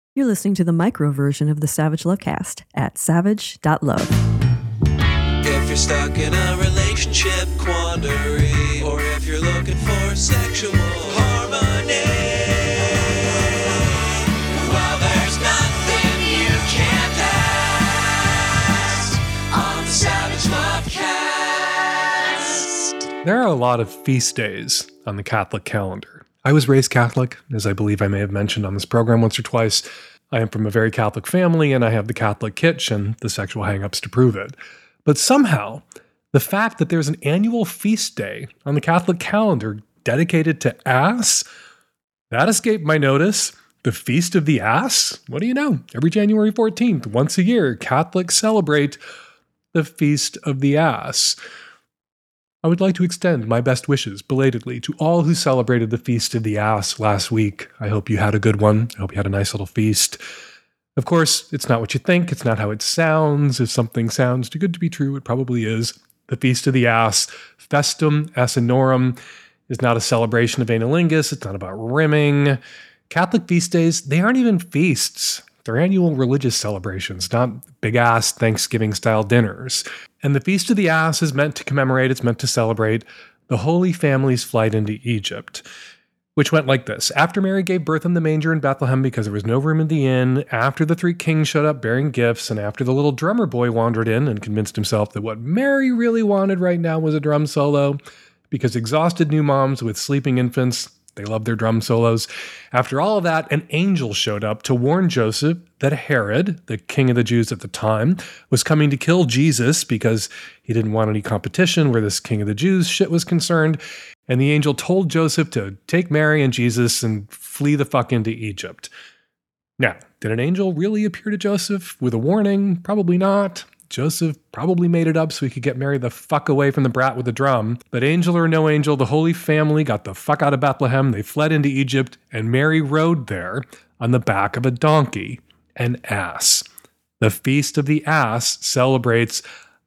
You're listening to the micro version of the Savage Lovecast at savage.love. If you're stuck in a relationship quandary, or if you're looking for sexual harmony, well, there's nothing you can't ask on the Savage Lovecast. There are a lot of feast days on the Catholic calendar. I was raised Catholic, as I believe I may have mentioned on this program once or twice. I am from a very Catholic family, and I have the Catholic kitsch and the sexual hang-ups to prove it. But somehow, the fact that there's an annual feast day on the Catholic calendar dedicated to ass, that escaped my notice. The Feast of the Ass? What do you know? Every January 14th, once a year, Catholics celebrate the Feast of the Ass. I would like to extend my best wishes, belatedly, to all who celebrated the Feast of the Ass last week. I hope you had a good one. I hope you had a nice little feast. Of course, it's not what you think. It's not how it sounds. If something sounds too good to be true, it probably is. The Feast of the Ass, Festum Asinorum, is not a celebration of analingus. It's not about rimming. Catholic feast days, they aren't even feasts. They're annual religious celebrations, not big-ass Thanksgiving-style dinners. And the Feast of the Ass is meant to commemorate, it's meant to celebrate the Holy Family's flight into Egypt, which went like this. After Mary gave birth in the manger in Bethlehem because there was no room in the inn, after the three kings showed up bearing gifts, and after the little drummer boy wandered in and convinced himself that what Mary really wanted right now was a drum solo, because exhausted new moms with sleeping infants, they love their drum solos. After all of that, an angel showed up to warn Joseph that Herod, the king of the Jews at the time, was coming to kill Jesus because he didn't want any competition where this king of the Jews shit was concerned. And the angel told Joseph to take Mary and Jesus and flee the fuck into Egypt. Now, did an angel really appear to Joseph with a warning? Probably not. Joseph probably made it up so he could get Mary the fuck away from the brat with the drum. But angel or no angel, the Holy Family got the fuck out of Bethlehem. They fled into Egypt, and Mary rode there on the back of a donkey, an ass. The Feast of the Ass celebrates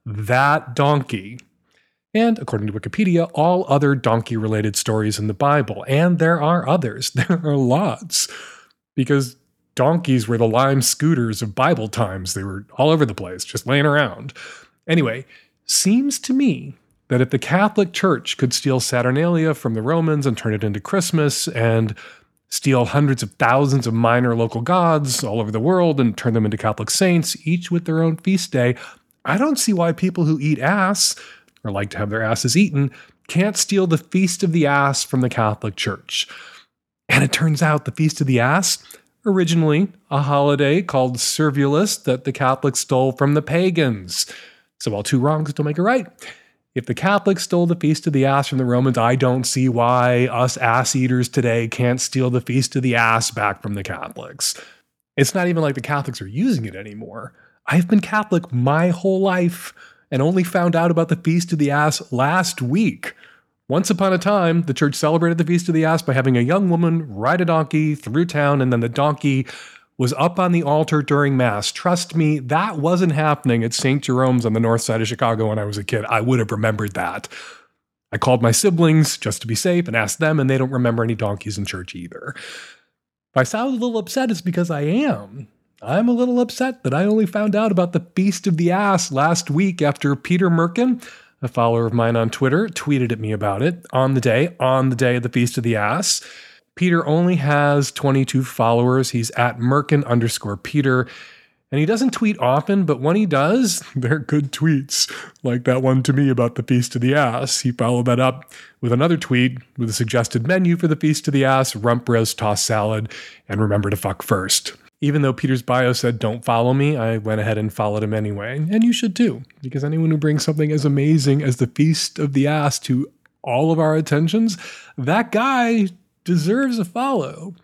that donkey. And according to Wikipedia, all other donkey-related stories in the Bible. And there are others. There are lots. Because donkeys were the lime scooters of Bible times. They were all over the place, just laying around. Anyway, seems to me that if the Catholic Church could steal Saturnalia from the Romans and turn it into Christmas, and steal hundreds of thousands of minor local gods all over the world and turn them into Catholic saints, each with their own feast day, I don't see why people who eat ass, or like to have their asses eaten, can't steal the Feast of the Ass from the Catholic Church. And it turns out the Feast of the Ass, originally a holiday called Servulus that the Catholics stole from the pagans. So while two wrongs don't make a right, if the Catholics stole the Feast of the Ass from the Romans, I don't see why us ass eaters today can't steal the Feast of the Ass back from the Catholics. It's not even like the Catholics are using it anymore. I've been Catholic my whole life and only found out about the Feast of the Ass last week. Once upon a time, the church celebrated the Feast of the Ass by having a young woman ride a donkey through town, and then the donkey was up on the altar during Mass. Trust me, that wasn't happening at St. Jerome's on the north side of Chicago when I was a kid. I would have remembered that. I called my siblings just to be safe and asked them, and they don't remember any donkeys in church either. If I sound a little upset, it's because I am. I'm a little upset that I only found out about the Feast of the Ass last week after Peter Merkin, a follower of mine on Twitter, tweeted at me about it on the day of the Feast of the Ass. Peter only has 22 followers. He's at Merkin_Peter. And he doesn't tweet often, but when he does, they're good tweets. Like that one to me about the Feast of the Ass. He followed that up with another tweet with a suggested menu for the Feast of the Ass: rump roast, tossed salad, and remember to fuck first. Even though Peter's bio said don't follow me, I went ahead and followed him anyway. And you should too, because anyone who brings something as amazing as the Feast of the Ass to all of our attentions, that guy deserves a follow.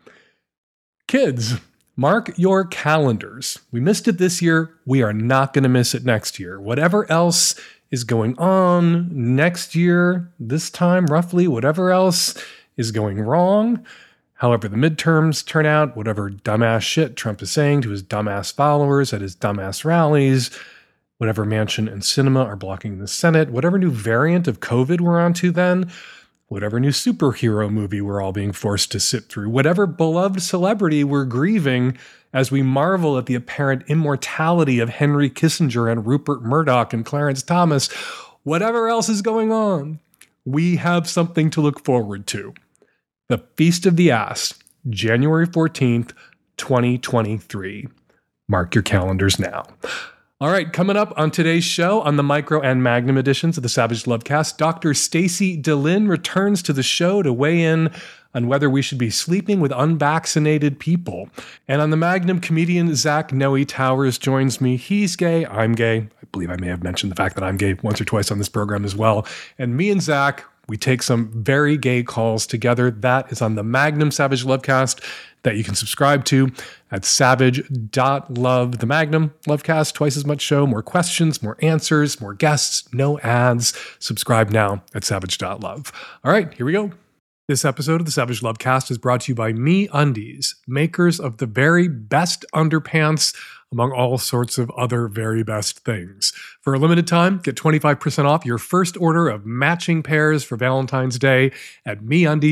Kids, mark your calendars. We missed it this year. We are not going to miss it next year. Whatever else is going on next year, this time roughly, whatever else is going wrong, however the midterms turn out, whatever dumbass shit Trump is saying to his dumbass followers at his dumbass rallies, whatever Manchin and Sinema are blocking the Senate, whatever new variant of COVID we're onto then, whatever new superhero movie we're all being forced to sit through, whatever beloved celebrity we're grieving as we marvel at the apparent immortality of Henry Kissinger and Rupert Murdoch and Clarence Thomas, whatever else is going on, we have something to look forward to. The Feast of the Ass, January 14th, 2023. Mark your calendars now. All right, coming up on today's show, on the Micro and Magnum editions of the Savage Lovecast, Dr. Stacy DeLynn returns to the show to weigh in on whether we should be sleeping with unvaccinated people. And on the Magnum, comedian Zach Noe Towers joins me. He's gay, I'm gay. I believe I may have mentioned the fact that I'm gay once or twice on this program as well. And me and Zach, we take some very gay calls together. That is on the Magnum Savage Lovecast that you can subscribe to at savage.love. The Magnum Lovecast, twice as much show, more questions, more answers, more guests, no ads. Subscribe now at savage.love. All right, here we go. This episode of the Savage Lovecast is brought to you by MeUndies, makers of the very best underpants among all sorts of other very best things. For a limited time, get 25% off your first order of matching pairs for Valentine's Day at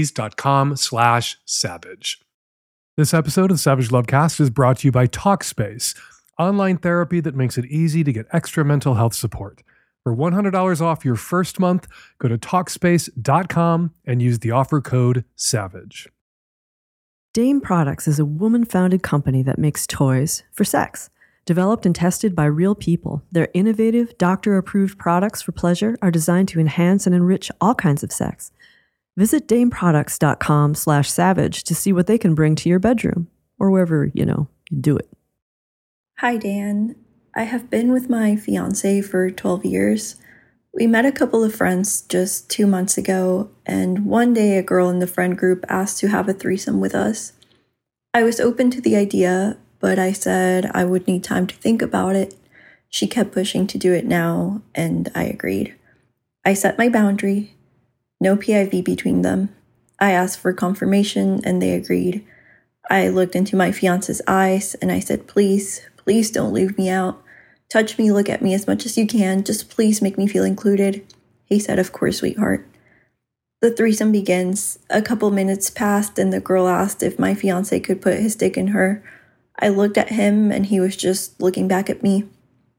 meundies.com/savage. This episode of the Savage Lovecast is brought to you by Talkspace, online therapy that makes it easy to get extra mental health support. For $100 off your first month, go to Talkspace.com and use the offer code SAVAGE. Dame Products is a woman-founded company that makes toys for sex. Developed and tested by real people, their innovative, doctor-approved products for pleasure are designed to enhance and enrich all kinds of sex. Visit dameproducts.com/savage to see what they can bring to your bedroom or wherever, you do it. Hi, Dan. I have been with my fiance for 12 years. We met a couple of friends just 2 months ago, and one day a girl in the friend group asked to have a threesome with us. I was open to the idea, but I said I would need time to think about it. She kept pushing to do it now, and I agreed. I set my boundary. No PIV between them. I asked for confirmation and they agreed. I looked into my fiance's eyes and I said, please don't leave me out. Touch me, look at me as much as you can. Just please make me feel included. He said, of course, sweetheart. The threesome begins. A couple minutes passed and the girl asked if my fiance could put his dick in her. I looked at him and he was just looking back at me.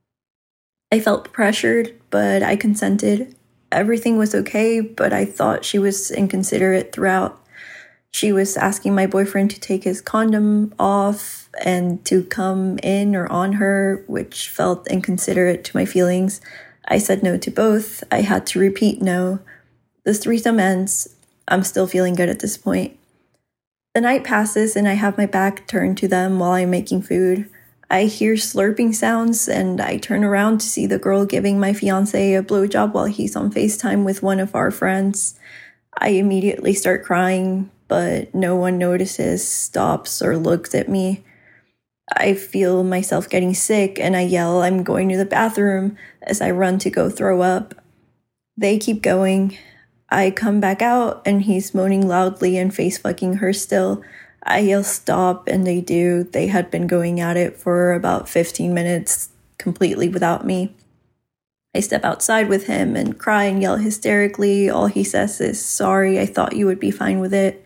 I felt pressured, but I consented. Everything was okay, but I thought she was inconsiderate throughout. She was asking my boyfriend to take his condom off and to come in or on her, which felt inconsiderate to my feelings. I said no to both. I had to repeat no. The threesome ends. I'm still feeling good at this point. The night passes and I have my back turned to them while I'm making food. I hear slurping sounds and I turn around to see the girl giving my fiance a blowjob while he's on FaceTime with one of our friends. I immediately start crying, but no one notices, stops, or looks at me. I feel myself getting sick and I yell, I'm going to the bathroom as I run to go throw up. They keep going. I come back out and he's moaning loudly and face fucking her still. I yell stop and they do. They had been going at it for about 15 minutes completely without me. I step outside with him and cry and yell hysterically. All he says is, sorry, I thought you would be fine with it.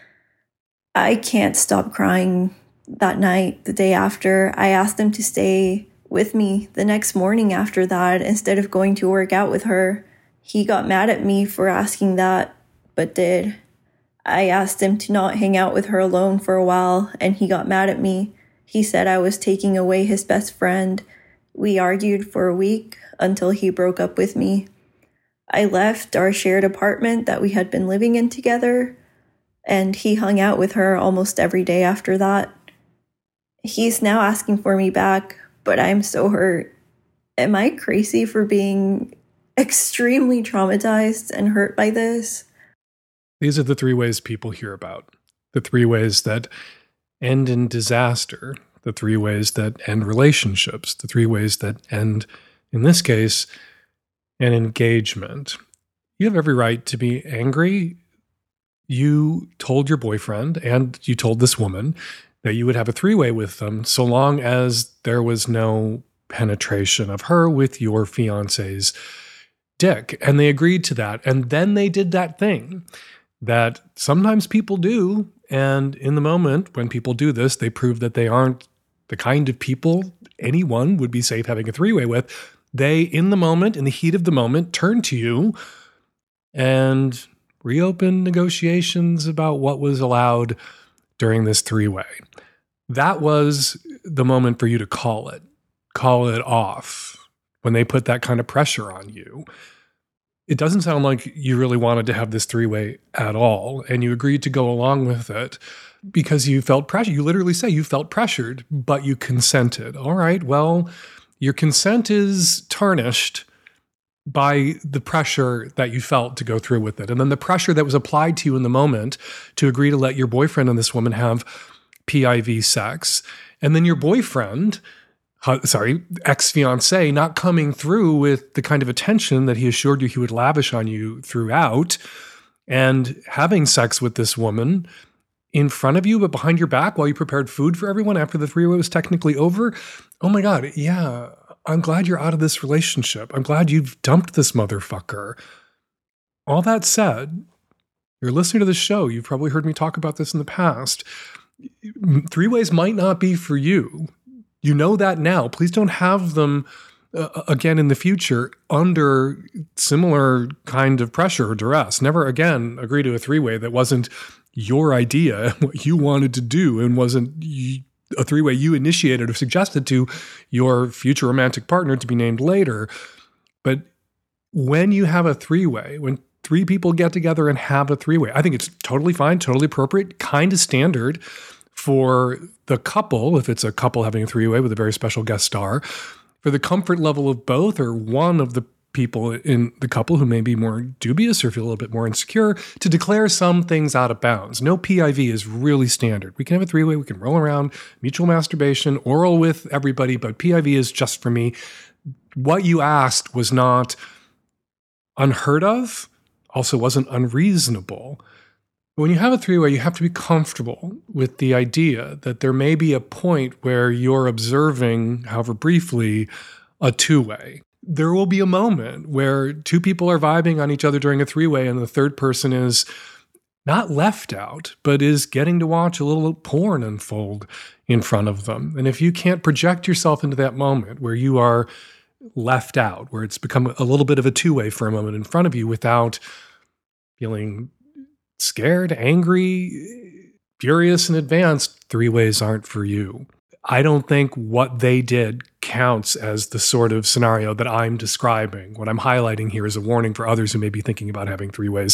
I can't stop crying. That night, the day after, I asked him to stay with me the next morning after that instead of going to work out with her. He got mad at me for asking that, but did. I asked him to not hang out with her alone for a while, and he got mad at me. He said I was taking away his best friend. We argued for a week until he broke up with me. I left our shared apartment that we had been living in together, and he hung out with her almost every day after that. He's now asking for me back, but I'm so hurt. Am I crazy for being extremely traumatized and hurt by this? These are the three ways people hear about. The three ways that end in disaster. The three ways that end relationships. The three ways that end, in this case, an engagement. You have every right to be angry. You told your boyfriend and you told this woman that you would have a three-way with them so long as there was no penetration of her with your fiance's dick. And they agreed to that. And then they did that thing that sometimes people do. And in the moment when people do this, they prove that they aren't the kind of people anyone would be safe having a three-way with. They, in the moment, in the heat of the moment, turn to you and reopen negotiations about what was allowed during this three-way. That was the moment for you to call it off when they put that kind of pressure on you. It doesn't sound like you really wanted to have this three-way at all, and you agreed to go along with it because you felt pressure. You literally say you felt pressured, but you consented. All right, well, your consent is tarnished by the pressure that you felt to go through with it. And then the pressure that was applied to you in the moment to agree to let your boyfriend and this woman have PIV sex. And then your boyfriend, ex-fiancé, not coming through with the kind of attention that he assured you he would lavish on you throughout, and having sex with this woman in front of you, but behind your back while you prepared food for everyone after the three-way was technically over. Oh my God, yeah, I'm glad you're out of this relationship. I'm glad you've dumped this motherfucker. All that said, you're listening to this show. You've probably heard me talk about this in the past. Three-ways might not be for you. You know that now. Please don't have them again in the future under similar kind of pressure or duress. Never again agree to a three-way that wasn't your idea, what you wanted to do, and wasn't a three-way you initiated or suggested to your future romantic partner to be named later. But when you have a three-way, when three people get together and have a three-way, I think it's totally fine, totally appropriate, kind of standard for the couple, if it's a couple having a three-way with a very special guest star, for the comfort level of both or one of the people in the couple who may be more dubious or feel a little bit more insecure to declare some things out of bounds. No PIV is really standard. We can have a three-way, we can roll around, mutual masturbation, oral with everybody, but PIV is just for me. What you asked was not unheard of, also wasn't unreasonable. When you have a three-way, you have to be comfortable with the idea that there may be a point where you're observing, however briefly, a two-way. There will be a moment where two people are vibing on each other during a three-way and the third person is not left out, but is getting to watch a little porn unfold in front of them. And if you can't project yourself into that moment where you are left out, where it's become a little bit of a two-way for a moment in front of you without feeling scared, angry, furious in advance, three-ways aren't for you. I don't think what they did counts as the sort of scenario that I'm describing. What I'm highlighting here is a warning for others who may be thinking about having three-ways.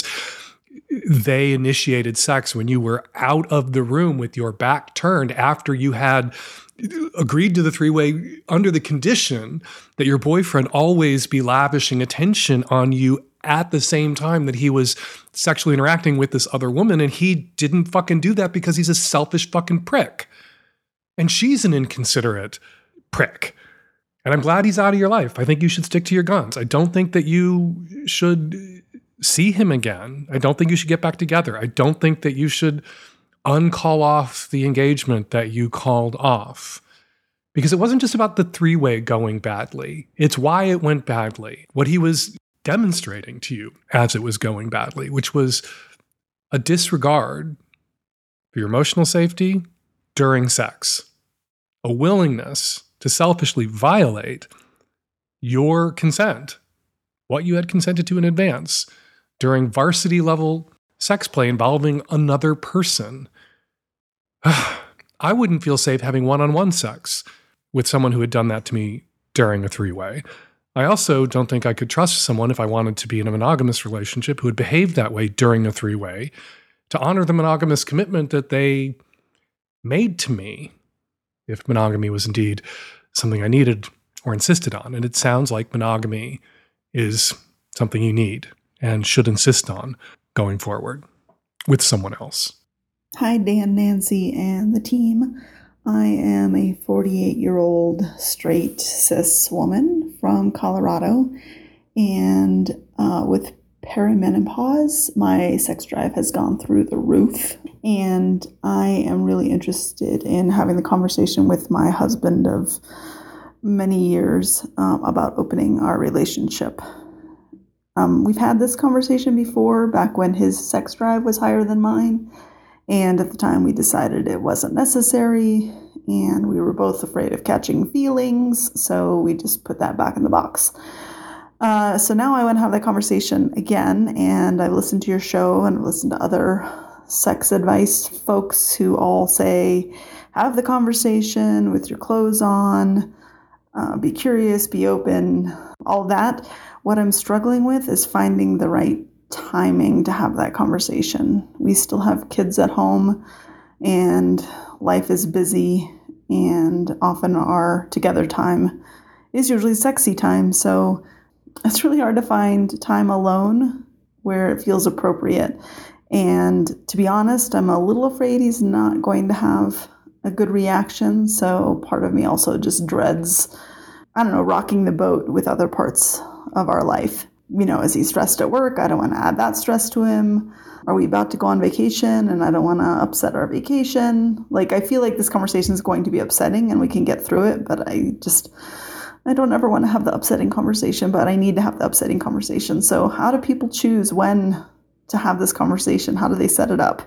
They initiated sex when you were out of the room with your back turned after you had agreed to the three-way under the condition that your boyfriend always be lavishing attention on you at the same time that he was sexually interacting with this other woman. And he didn't fucking do that because he's a selfish fucking prick. And she's an inconsiderate prick. And I'm glad he's out of your life. I think you should stick to your guns. I don't think that you should see him again. I don't think you should get back together. I don't think that you should uncall off the engagement that you called off. Because it wasn't just about the three-way going badly. It's why it went badly. What he was demonstrating to you as it was going badly, which was a disregard for your emotional safety during sex, a willingness to selfishly violate your consent, what you had consented to in advance during varsity level sex play involving another person. I wouldn't feel safe having one-on-one sex with someone who had done that to me during a three-way. I also don't think I could trust someone if I wanted to be in a monogamous relationship who would behave that way during a three-way to honor the monogamous commitment that they made to me if monogamy was indeed something I needed or insisted on. And it sounds like monogamy is something you need and should insist on going forward with someone else. Hi, Dan, Nancy, and the team. I am a 48-year-old straight cis woman from Colorado, and with perimenopause, my sex drive has gone through the roof, and I am really interested in having the conversation with my husband of many years about opening our relationship. We've had this conversation before, back when his sex drive was higher than mine. And at the time, we decided it wasn't necessary. And we were both afraid of catching feelings. So we just put that back in the box. So now I want to have that conversation again. And I've listened to your show and listened to other sex advice folks who all say, have the conversation with your clothes on, be curious, be open, all that. What I'm struggling with is finding the right timing to have that conversation. We still have kids at home and life is busy, and often our together time is usually sexy time. So it's really hard to find time alone where it feels appropriate. And to be honest, I'm a little afraid he's not going to have a good reaction. So part of me also just dreads, rocking the boat with other parts of our life. Is he stressed at work? I don't want to add that stress to him. Are we about to go on vacation and I don't want to upset our vacation? I feel like this conversation is going to be upsetting and we can get through it, but I don't ever want to have the upsetting conversation, but I need to have the upsetting conversation. So how do people choose when to have this conversation? How do they set it up?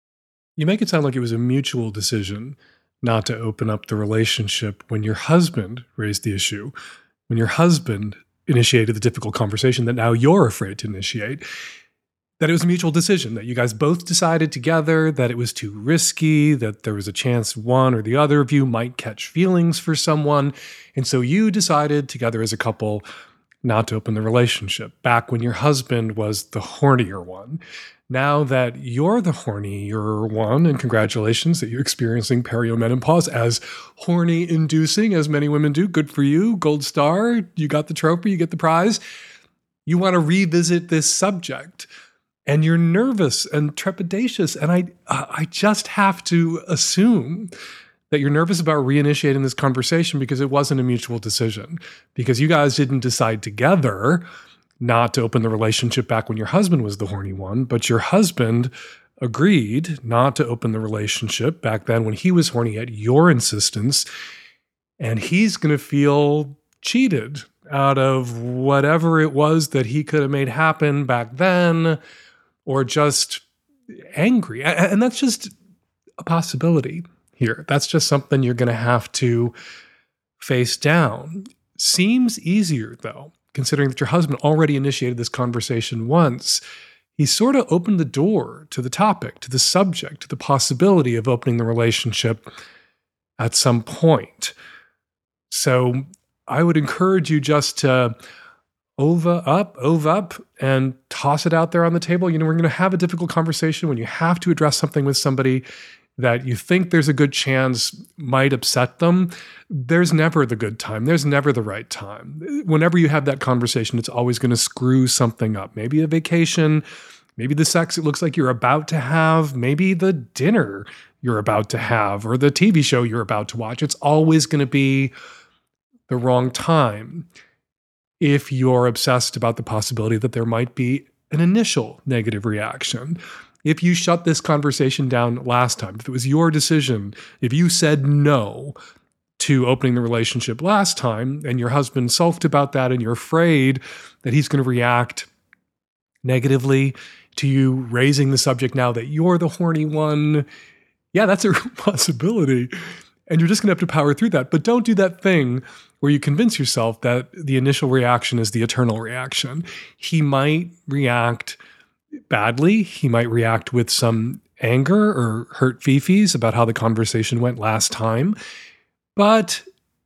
You make it sound like it was a mutual decision not to open up the relationship when your husband raised the issue, when your husband initiated the difficult conversation that now you're afraid to initiate, that it was a mutual decision, that you guys both decided together that it was too risky, that there was a chance one or the other of you might catch feelings for someone. And so you decided together as a couple not to open the relationship back when your husband was the hornier one. Now that you're the hornier one, and congratulations that you're experiencing periomenopause as horny-inducing, as many women do, good for you, gold star, you got the trophy, you get the prize. You want to revisit this subject, and you're nervous and trepidatious, and I just have to assume that you're nervous about reinitiating this conversation because it wasn't a mutual decision, because you guys didn't decide together not to open the relationship back when your husband was the horny one, but your husband agreed not to open the relationship back then when he was horny at your insistence, and he's going to feel cheated out of whatever it was that he could have made happen back then, or just angry. And that's just a possibility here. That's just something you're going to have to face down. Seems easier, though, considering that your husband already initiated this conversation once. He sort of opened the door to the topic, to the subject, to the possibility of opening the relationship at some point. So I would encourage you just to ove up, and toss it out there on the table. We're going to have a difficult conversation when you have to address something with somebody that you think there's a good chance might upset them. There's never the good time. There's never the right time. Whenever you have that conversation, it's always going to screw something up. Maybe a vacation, maybe the sex it looks like you're about to have, maybe the dinner you're about to have, or the TV show you're about to watch. It's always going to be the wrong time if you're obsessed about the possibility that there might be an initial negative reaction. If you shut this conversation down last time, if it was your decision, if you said no to opening the relationship last time and your husband sulked about that and you're afraid that he's going to react negatively to you raising the subject now that you're the horny one, yeah, that's a possibility. And you're just going to have to power through that. But don't do that thing where you convince yourself that the initial reaction is the eternal reaction. He might react badly. He might react with some anger or hurt fifis about how the conversation went last time. But,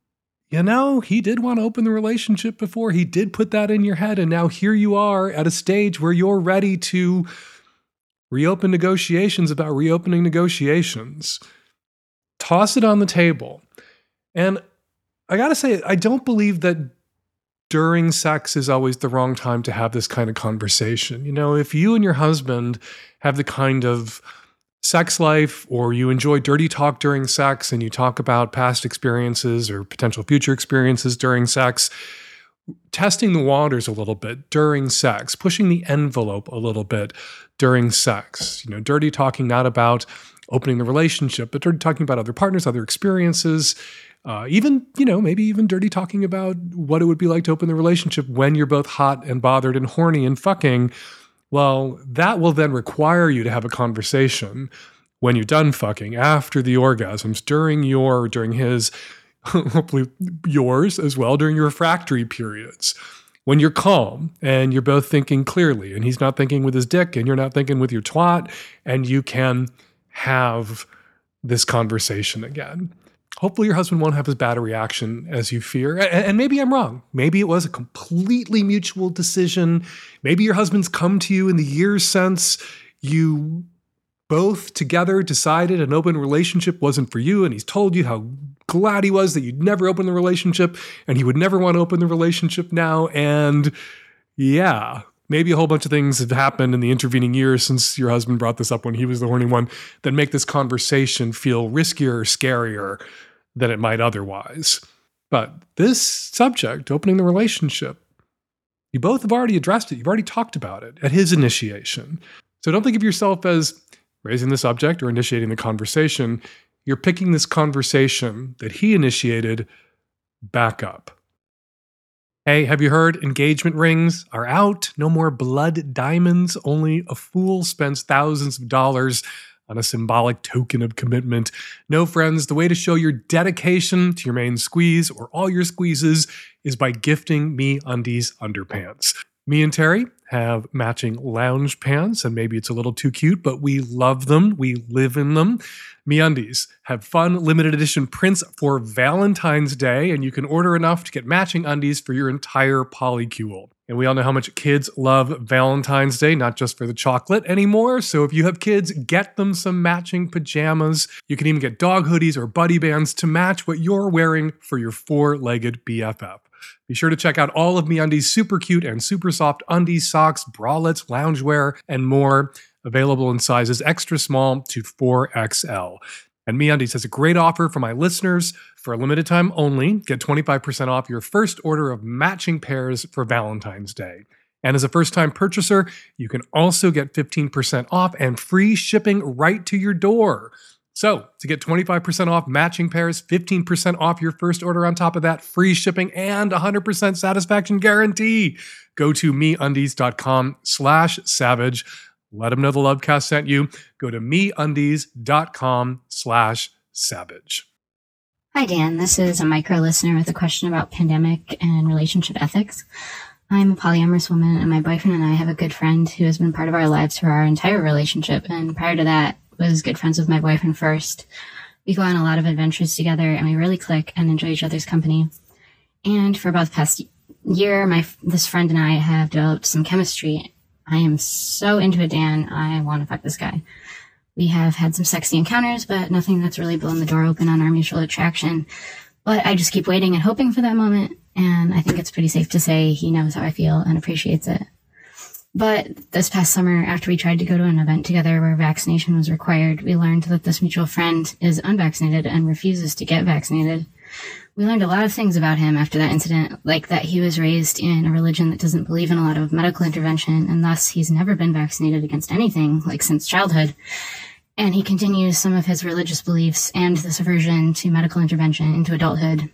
he did want to open the relationship before. He did put that in your head. And now here you are at a stage where you're ready to reopen negotiations about reopening negotiations. Toss it on the table. And I got to say, I don't believe that during sex is always the wrong time to have this kind of conversation. If you and your husband have the kind of sex life, or you enjoy dirty talk during sex and you talk about past experiences or potential future experiences during sex, testing the waters a little bit during sex, pushing the envelope a little bit during sex, dirty talking not about opening the relationship, but dirty talking about other partners, other experiences, Even, maybe even dirty talking about what it would be like to open the relationship when you're both hot and bothered and horny and fucking. Well, that will then require you to have a conversation when you're done fucking, after the orgasms, during his, hopefully yours as well, during your refractory periods. When you're calm and you're both thinking clearly and he's not thinking with his dick and you're not thinking with your twat, and you can have this conversation again. Hopefully your husband won't have as bad a reaction as you fear. And maybe I'm wrong. Maybe it was a completely mutual decision. Maybe your husband's come to you in the years since you both together decided an open relationship wasn't for you, and he's told you how glad he was that you'd never open the relationship and he would never want to open the relationship now. And yeah, maybe a whole bunch of things have happened in the intervening years since your husband brought this up when he was the horny one that make this conversation feel riskier or scarier than it might otherwise. But this subject, opening the relationship, you both have already addressed it. You've already talked about it at his initiation. So don't think of yourself as raising the subject or initiating the conversation. You're picking this conversation that he initiated back up. Hey, have you heard engagement rings are out? No more blood diamonds. Only a fool spends thousands of dollars on a symbolic token of commitment. No, friends, the way to show your dedication to your main squeeze or all your squeezes is by gifting MeUndies underpants. Me and Terry have matching lounge pants, and maybe it's a little too cute, but we love them. We live in them. MeUndies have fun limited edition prints for Valentine's Day, and you can order enough to get matching undies for your entire polycule. And we all know how much kids love Valentine's Day, not just for the chocolate anymore. So if you have kids, get them some matching pajamas. You can even get dog hoodies or buddy bands to match what you're wearing for your four-legged BFF. Be sure to check out all of MeUndies' super cute and super soft undies, socks, bralettes, loungewear, and more, available in sizes extra small to 4XL. And MeUndies has a great offer for my listeners. For a limited time only, get 25% off your first order of matching pairs for Valentine's Day. And as a first-time purchaser, you can also get 15% off and free shipping right to your door. So, to get 25% off matching pairs, 15% off your first order on top of that, free shipping, and 100% satisfaction guarantee, go to MeUndies.com/savage. Let them know the Lovecast sent you. Go to MeUndies.com/savage. Hi, Dan. This is a micro listener with a question about pandemic and relationship ethics. I'm a polyamorous woman, and my boyfriend and I have a good friend who has been part of our lives for our entire relationship. And prior to that, was good friends with my boyfriend first. We go on a lot of adventures together, and we really click and enjoy each other's company. And for about the past year, this friend and I have developed some chemistry. I am so into it, Dan. I want to fuck this guy. We have had some sexy encounters, but nothing that's really blown the door open on our mutual attraction. But I just keep waiting and hoping for that moment, and I think it's pretty safe to say he knows how I feel and appreciates it. But this past summer, after we tried to go to an event together where vaccination was required, we learned that this mutual friend is unvaccinated and refuses to get vaccinated. We learned a lot of things about him after that incident, like that he was raised in a religion that doesn't believe in a lot of medical intervention, and thus he's never been vaccinated against anything, like since childhood. And he continues some of his religious beliefs and this aversion to medical intervention into adulthood.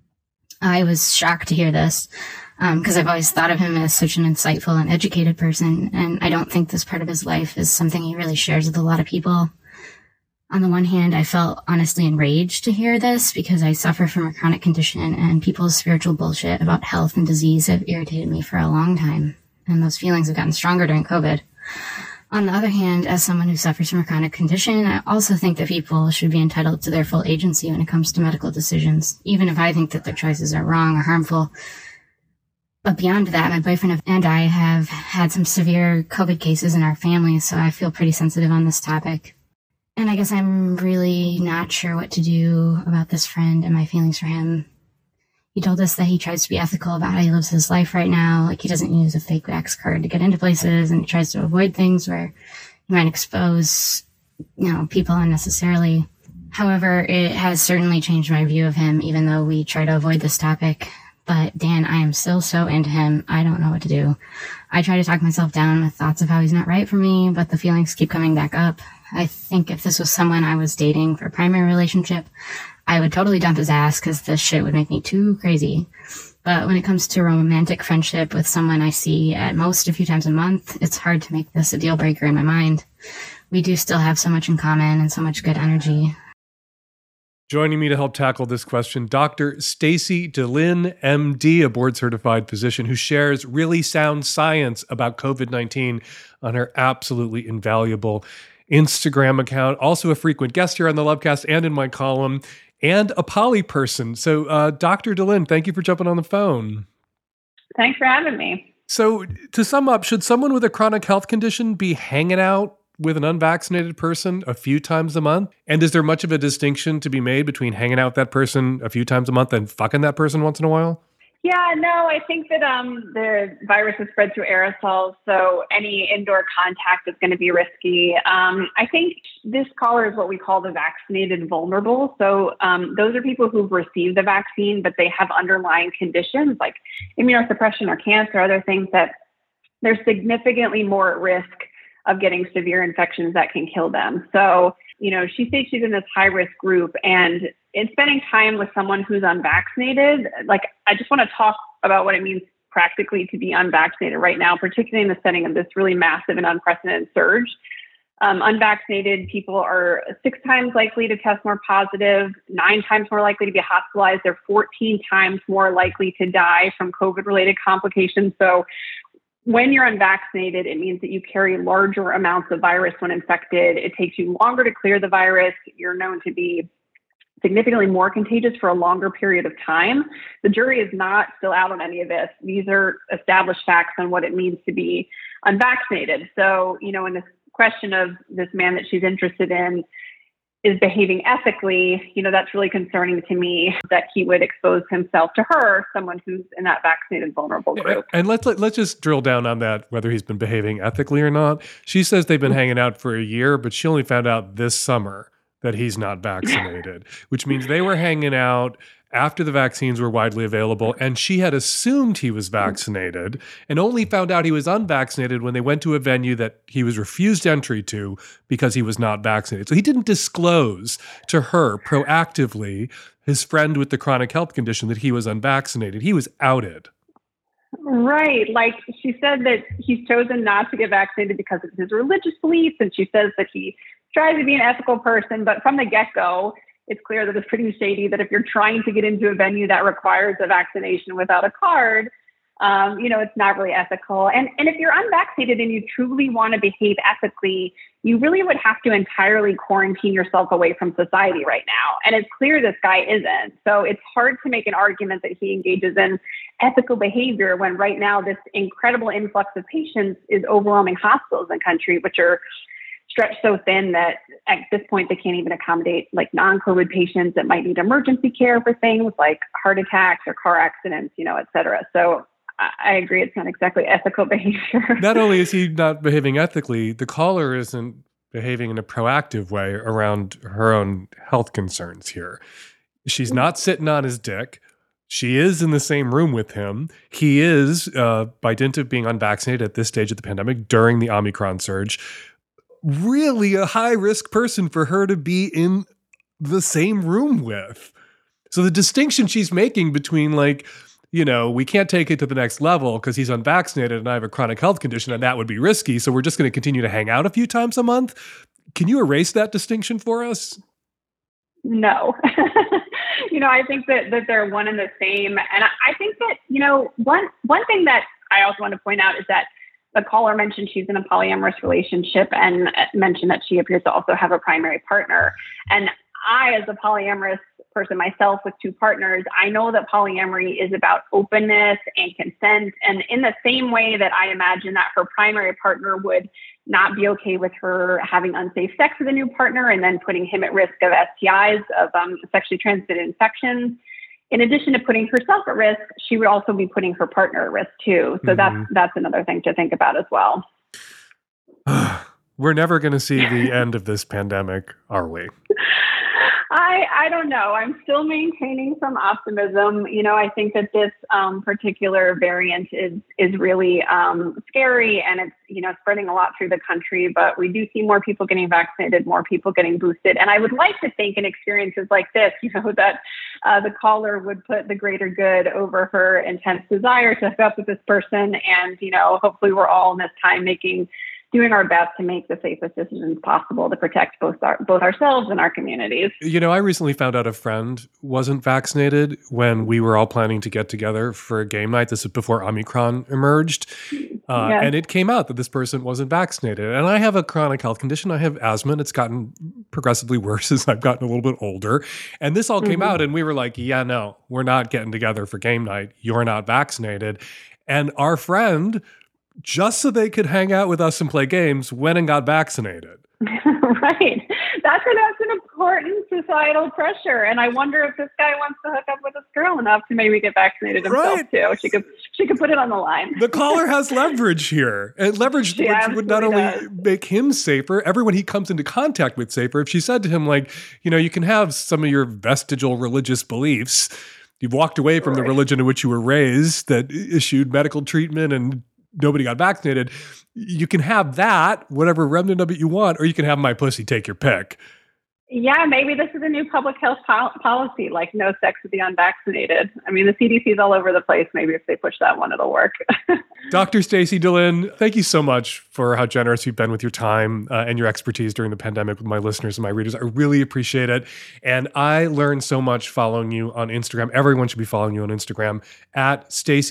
I was shocked to hear this, because I've always thought of him as such an insightful and educated person, and I don't think this part of his life is something he really shares with a lot of people. On the one hand, I felt honestly enraged to hear this because I suffer from a chronic condition, and people's spiritual bullshit about health and disease have irritated me for a long time, and those feelings have gotten stronger during COVID. On the other hand, as someone who suffers from a chronic condition, I also think that people should be entitled to their full agency when it comes to medical decisions, even if I think that their choices are wrong or harmful. But beyond that, my boyfriend and I have had some severe COVID cases in our family, so I feel pretty sensitive on this topic. And I guess I'm really not sure what to do about this friend and my feelings for him. He told us that he tries to be ethical about how he lives his life right now, like he doesn't use a fake Vax card to get into places, and he tries to avoid things where he might expose, people unnecessarily. However, it has certainly changed my view of him, even though we try to avoid this topic. But Dan, I am still so into him, I don't know what to do. I try to talk myself down with thoughts of how he's not right for me, but the feelings keep coming back up. I think if this was someone I was dating for a primary relationship, I would totally dump his ass because this shit would make me too crazy. But when it comes to romantic friendship with someone I see at most a few times a month, it's hard to make this a deal breaker in my mind. We do still have so much in common and so much good energy. Joining me to help tackle this question, Dr. Stacy DeLynn, MD, a board-certified physician who shares really sound science about COVID-19 on her absolutely invaluable Instagram account. Also a frequent guest here on the Lovecast and in my column, and a poly person. So, Dr. DeLynn, thank you for jumping on the phone. Thanks for having me. So, to sum up, should someone with a chronic health condition be hanging out with an unvaccinated person a few times a month? And is there much of a distinction to be made between hanging out with that person a few times a month and fucking that person once in a while? Yeah, no, I think that the virus is spread through aerosols, so any indoor contact is going to be risky. I think this caller is what we call the vaccinated vulnerable. So those are people who've received the vaccine, but they have underlying conditions like immunosuppression or cancer, other things that they're significantly more at risk of getting severe infections that can kill them. So, she says she's in this high-risk group, and in spending time with someone who's unvaccinated, I just want to talk about what it means practically to be unvaccinated right now, particularly in the setting of this really massive and unprecedented surge. Unvaccinated people are 6 times likely to test more positive, 9 times more likely to be hospitalized. They're 14 times more likely to die from COVID-related complications. So when you're unvaccinated, it means that you carry larger amounts of virus when infected. It takes you longer to clear the virus. You're known to be significantly more contagious for a longer period of time. The jury is not still out on any of this. These are established facts on what it means to be unvaccinated. So, in this question of this man that she's interested in is behaving ethically, that's really concerning to me that he would expose himself to her, someone who's in that vaccinated vulnerable group. And let's just drill down on that, whether he's been behaving ethically or not. She says they've been hanging out for a year, but she only found out this summer that he's not vaccinated, which means they were hanging out after the vaccines were widely available, and she had assumed he was vaccinated and only found out he was unvaccinated when they went to a venue that he was refused entry to because he was not vaccinated. So he didn't disclose to her proactively, his friend with the chronic health condition, that he was unvaccinated. He was outed. Right. She said that he's chosen not to get vaccinated because of his religious beliefs, and she says that he tries to be an ethical person, but from the get-go, it's clear that it's pretty shady that if you're trying to get into a venue that requires a vaccination without a card, it's not really ethical. And if you're unvaccinated and you truly want to behave ethically, you really would have to entirely quarantine yourself away from society right now. And it's clear this guy isn't. So it's hard to make an argument that he engages in ethical behavior when right now this incredible influx of patients is overwhelming hospitals in the country, which are stretched so thin that at this point they can't even accommodate non-COVID patients that might need emergency care for things like heart attacks or car accidents, et cetera. So I agree, it's not exactly ethical behavior. Not only is he not behaving ethically, the caller isn't behaving in a proactive way around her own health concerns here. She's not sitting on his dick. She is in the same room with him. He is, by dint of being unvaccinated at this stage of the pandemic during the Omicron surge, really a high-risk person for her to be in the same room with. So the distinction she's making between we can't take it to the next level because he's unvaccinated and I have a chronic health condition and that would be risky, so we're just going to continue to hang out a few times a month. Can you erase that distinction for us? No. I think that they're one and the same. And I think that, one thing that I also want to point out is that the caller mentioned she's in a polyamorous relationship and mentioned that she appears to also have a primary partner. And I, as a polyamorous person myself with 2 partners, I know that polyamory is about openness and consent. And in the same way that I imagine that her primary partner would not be okay with her having unsafe sex with a new partner and then putting him at risk of STIs, of sexually transmitted infections, in addition to putting herself at risk, she would also be putting her partner at risk too. So that's another thing to think about as well. We're never going to see the end of this pandemic, are we? I don't know. I'm still maintaining some optimism. I think that this particular variant is really scary, and it's spreading a lot through the country. But we do see more people getting vaccinated, more people getting boosted, and I would like to think in experiences like this, that the caller would put the greater good over her intense desire to hook up with this person, and hopefully we're all in this time doing our best to make the safest decisions possible to protect both ourselves and our communities. I recently found out a friend wasn't vaccinated when we were all planning to get together for a game night. This is before Omicron emerged. And it came out that this person wasn't vaccinated. And I have a chronic health condition. I have asthma, and it's gotten progressively worse as I've gotten a little bit older. And this all came out, and we were like, yeah, no, we're not getting together for game night. You're not vaccinated. And our friend, just so they could hang out with us and play games, went and got vaccinated. Right. That's an important societal pressure. And I wonder if this guy wants to hook up with this girl enough to maybe get vaccinated himself too. She could put it on the line. The caller has leverage here. And leverage would not only make him safer, everyone he comes into contact with safer. If she said to him, you can have some of your vestigial religious beliefs. You've walked away from the religion in which you were raised that issued medical treatment and nobody got vaccinated. You can have that, whatever remnant of it you want, or you can have my pussy, take your pick. Yeah, maybe this is a new public health policy, like no sex with the unvaccinated. I mean, the CDC's all over the place. Maybe if they push that one, it'll work. Dr. Stacy DeLynn, thank you so much for how generous you've been with your time and your expertise during the pandemic with my listeners and my readers. I really appreciate it. And I learned so much following you on Instagram. Everyone should be following you on Instagram at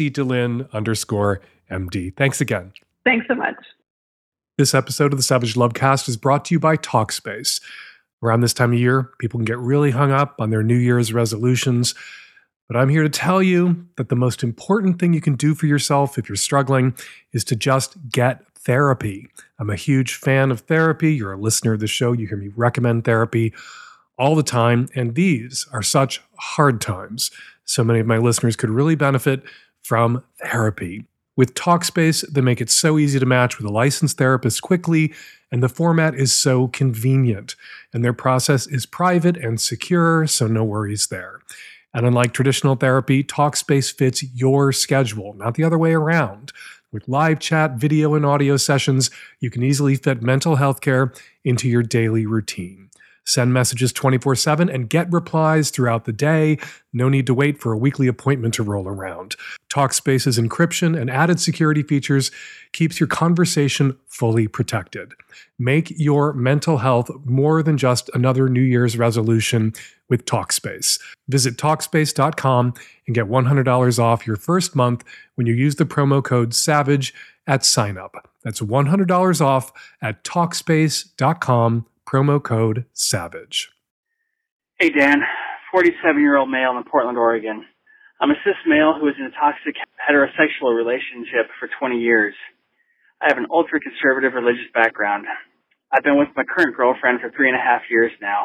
StacyDeLynn_MD. Thanks again. Thanks so much. This episode of the Savage Lovecast is brought to you by Talkspace. Around this time of year, people can get really hung up on their New Year's resolutions. But I'm here to tell you that the most important thing you can do for yourself if you're struggling is to just get therapy. I'm a huge fan of therapy. You're a listener of the show. You hear me recommend therapy all the time. And these are such hard times. So many of my listeners could really benefit from therapy. With Talkspace, they make it so easy to match with a licensed therapist quickly, and the format is so convenient. And their process is private and secure, so no worries there. And unlike traditional therapy, Talkspace fits your schedule, not the other way around. With live chat, video, and audio sessions, you can easily fit mental health care into your daily routine. Send messages 24/7 and get replies throughout the day. No need to wait for a weekly appointment to roll around. Talkspace's encryption and added security features keeps your conversation fully protected. Make your mental health more than just another New Year's resolution with Talkspace. Visit Talkspace.com and get $100 off your first month when you use the promo code SAVAGE at sign-up. That's $100 off at Talkspace.com. Promo code SAVAGE. Hey, Dan. 47-year-old male in Portland, Oregon. I'm a cis male who was in a toxic heterosexual relationship for 20 years. I have an ultra-conservative religious background. I've been with my current girlfriend for 3.5 years now.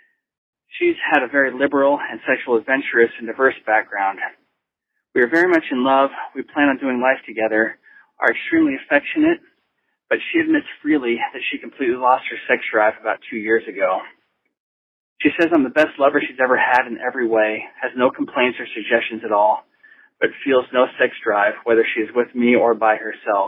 She's had a very liberal and sexual adventurous and diverse background. We are very much in love. We plan on doing life together, are extremely affectionate, but she admits freely that she completely lost her sex drive about 2 years ago. She says I'm the best lover she's ever had in every way, has no complaints or suggestions at all, but feels no sex drive, whether she is with me or by herself.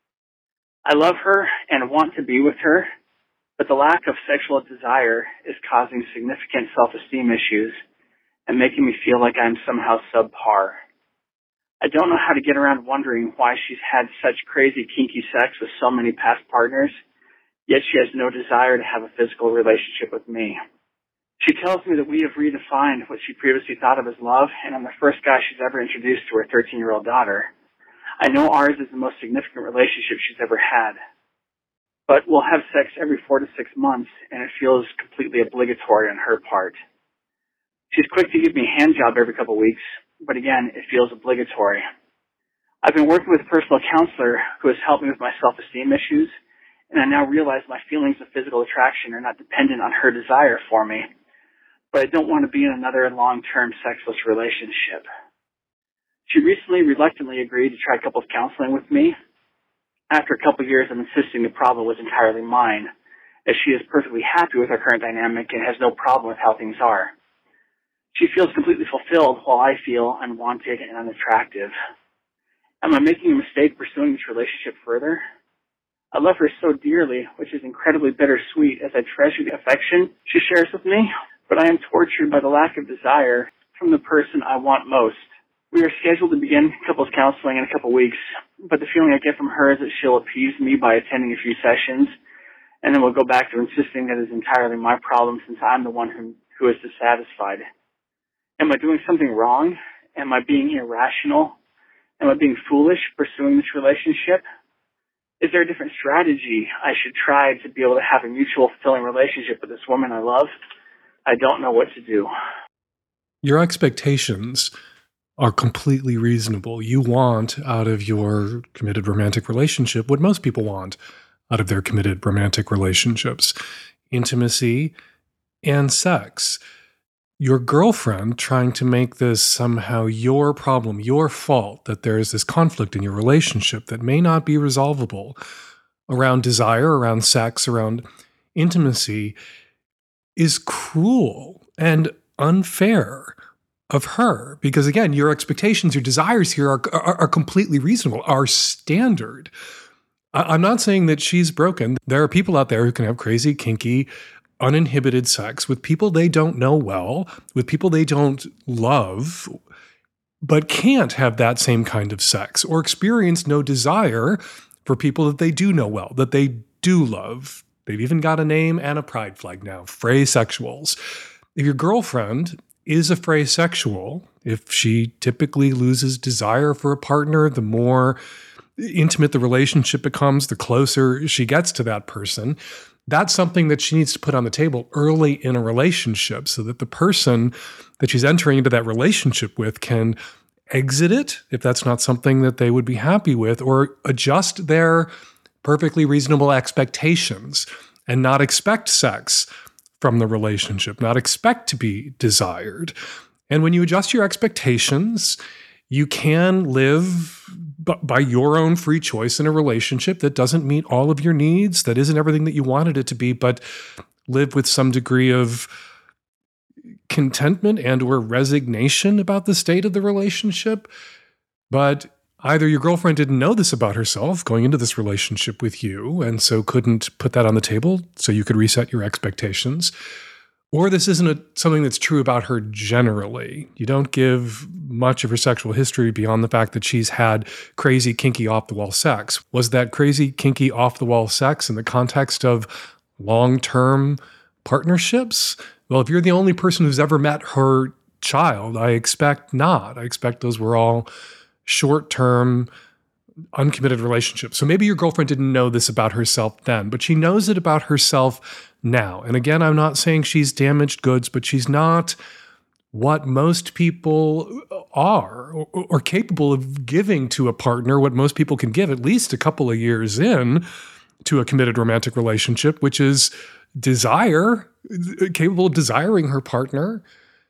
I love her and want to be with her, but the lack of sexual desire is causing significant self-esteem issues and making me feel like I'm somehow subpar. I don't know how to get around wondering why she's had such crazy kinky sex with so many past partners, yet she has no desire to have a physical relationship with me. She tells me that we have redefined what she previously thought of as love, and I'm the first guy she's ever introduced to her 13-year-old daughter. I know ours is the most significant relationship she's ever had, but we'll have sex every 4 to 6 months, and it feels completely obligatory on her part. She's quick to give me a hand job every couple weeks, but again, it feels obligatory. I've been working with a personal counselor who has helped me with my self-esteem issues, and I now realize my feelings of physical attraction are not dependent on her desire for me, but I don't want to be in another long-term sexless relationship. She recently reluctantly agreed to try couples counseling with me. After a couple years of insisting the problem was entirely mine, as she is perfectly happy with our current dynamic and has no problem with how things are. She feels completely fulfilled while I feel unwanted and unattractive. Am I making a mistake pursuing this relationship further? I love her so dearly, which is incredibly bittersweet as I treasure the affection she shares with me, but I am tortured by the lack of desire from the person I want most. We are scheduled to begin couples counseling in a couple weeks, but the feeling I get from her is that she'll appease me by attending a few sessions, and then we'll go back to insisting that it's entirely my problem since I'm the one who is dissatisfied. Am I doing something wrong? Am I being irrational? Am I being foolish pursuing this relationship? Is there a different strategy I should try to be able to have a mutual fulfilling relationship with this woman I love? I don't know what to do. Your expectations are completely reasonable. You want out of your committed romantic relationship what most people want out of their committed romantic relationships: intimacy and sex. Your girlfriend trying to make this somehow your problem, your fault, that there is this conflict in your relationship that may not be resolvable around desire, around sex, around intimacy, is cruel and unfair of her. Because again, your expectations, your desires here are completely reasonable, are standard. I'm not saying that she's broken. There are people out there who can have crazy, kinky, uninhibited sex with people they don't know well, with people they don't love, but can't have that same kind of sex or experience no desire for people that they do know well, that they do love. They've even got a name and a pride flag now, phrasexuals. If your girlfriend is a phrasexual, if she typically loses desire for a partner, the more intimate the relationship becomes, the closer she gets to that person, that's something that she needs to put on the table early in a relationship so that the person that she's entering into that relationship with can exit it if that's not something that they would be happy with, or adjust their perfectly reasonable expectations and not expect sex from the relationship, not expect to be desired. And when you adjust your expectations, you can live by your own free choice in a relationship that doesn't meet all of your needs, that isn't everything that you wanted it to be, but live with some degree of contentment and or resignation about the state of the relationship. But either your girlfriend didn't know this about herself going into this relationship with you, and so couldn't put that on the table so you could reset your expectations, or this isn't something that's true about her generally. You don't give much of her sexual history beyond the fact that she's had crazy, kinky, off-the-wall sex. Was that crazy, kinky, off-the-wall sex in the context of long-term partnerships? Well, if you're the only person who's ever met her child, I expect not. I expect those were all short-term, uncommitted relationships. So maybe your girlfriend didn't know this about herself then, but she knows it about herself now. And again, I'm not saying she's damaged goods, but she's not what most people are or capable of giving to a partner, what most people can give at least a couple of years in to a committed romantic relationship, which is desire, capable of desiring her partner.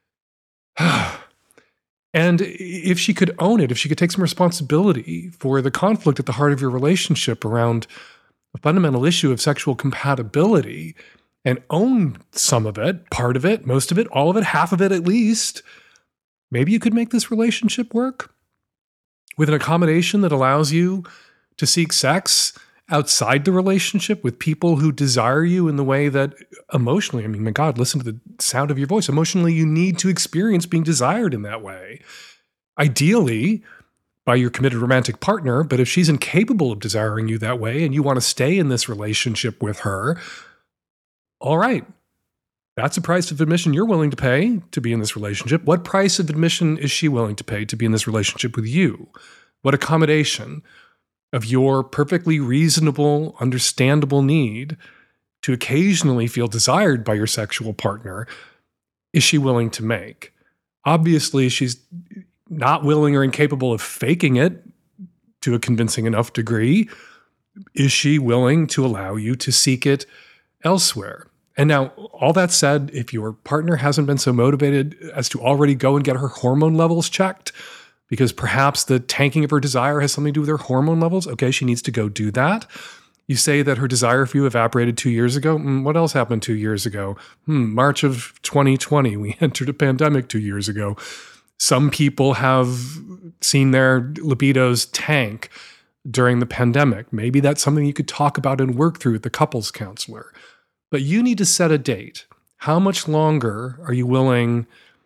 And if she could own it, if she could take some responsibility for the conflict at the heart of your relationship around a fundamental issue of sexual compatibility and own some of it, part of it, most of it, all of it, half of it at least, maybe you could make this relationship work with an accommodation that allows you to seek sex outside the relationship with people who desire you in the way that emotionally, I mean, my God, listen to the sound of your voice. Emotionally, you need to experience being desired in that way. Ideally, by your committed romantic partner, but if she's incapable of desiring you that way and you want to stay in this relationship with her, all right, that's a price of admission you're willing to pay to be in this relationship. What price of admission is she willing to pay to be in this relationship with you? What accommodation of your perfectly reasonable, understandable need to occasionally feel desired by your sexual partner is she willing to make? Obviously, she's not willing or incapable of faking it to a convincing enough degree. Is she willing to allow you to seek it elsewhere? And now, all that said, if your partner hasn't been so motivated as to already go and get her hormone levels checked, because perhaps the tanking of her desire has something to do with her hormone levels, okay, she needs to go do that. You say that her desire for you evaporated 2 years ago. What else happened 2 years ago? March of 2020. We entered a pandemic 2 years ago. Some people have seen their libidos tank during the pandemic. Maybe that's something you could talk about and work through with the couples counselor. But you need to set a date. How much longer are you willing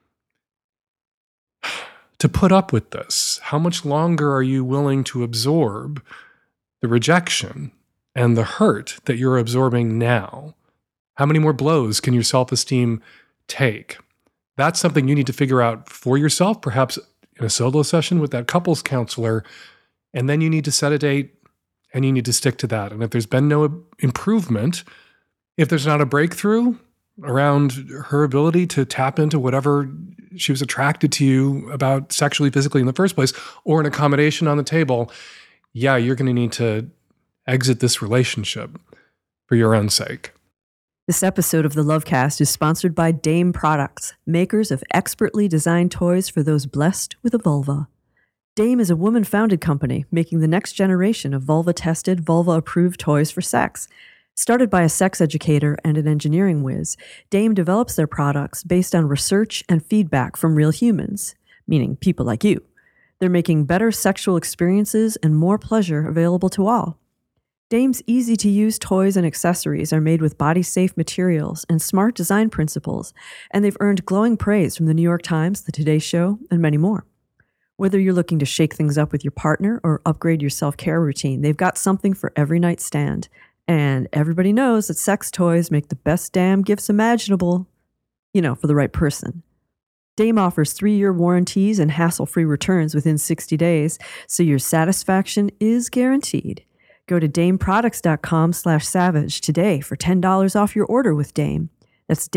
to put up with this? How much longer are you willing to absorb the rejection and the hurt that you're absorbing now? How many more blows can your self-esteem take? That's something you need to figure out for yourself, perhaps in a solo session with that couples counselor. And then you need to set a date and you need to stick to that. And if there's been no improvement, if there's not a breakthrough around her ability to tap into whatever she was attracted to you about sexually, physically in the first place, or an accommodation on the table, yeah, you're going to need to exit this relationship for your own sake. This episode of the Lovecast is sponsored by Dame Products, makers of expertly designed toys for those blessed with a vulva. Dame is a woman-founded company making the next generation of vulva-tested, vulva-approved toys for sex. Started by a sex educator and an engineering whiz, Dame develops their products based on research and feedback from real humans, meaning people like you. They're making better sexual experiences and more pleasure available to all. Dame's easy-to-use toys and accessories are made with body-safe materials and smart design principles, and they've earned glowing praise from the New York Times, The Today Show, and many more. Whether you're looking to shake things up with your partner or upgrade your self-care routine, they've got something for every nightstand. And everybody knows that sex toys make the best damn gifts imaginable, for the right person. Dame offers 3-year warranties and hassle-free returns within 60 days, so your satisfaction is guaranteed. Go to dameproducts.com/savage today for $10 off your order with Dame. That's